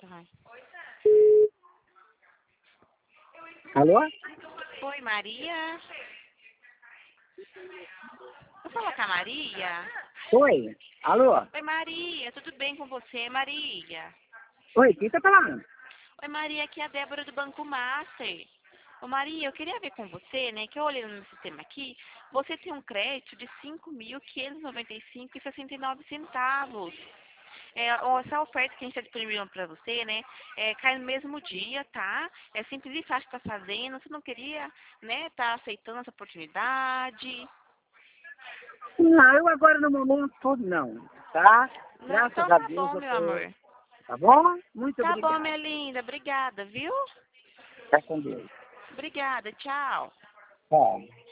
vai. Alô? Oi, Maria. Vou falar com a Maria. Oi? Alô? Oi, Maria. Tudo bem com você, Maria? Oi, quem tá falando? Oi, Maria. Aqui é a Débora do Banco Master. Ô, Maria, eu queria ver com você, né, que eu olhei no meu sistema aqui, você tem um crédito de 5.595,69 centavos. Essa oferta que a gente está disponibilizando para você, né, cai no mesmo dia, tá? É simples e fácil estar fazendo. Você não queria, né, tá aceitando essa oportunidade? Não, eu agora no momento não, tá? Não, Graças então a tá Deus bom, eu meu tô. amor. Tá bom? Muito Tá bom, obrigado. minha linda. Obrigada, viu? Fica com Deus. Obrigada. Tchau. Tchau.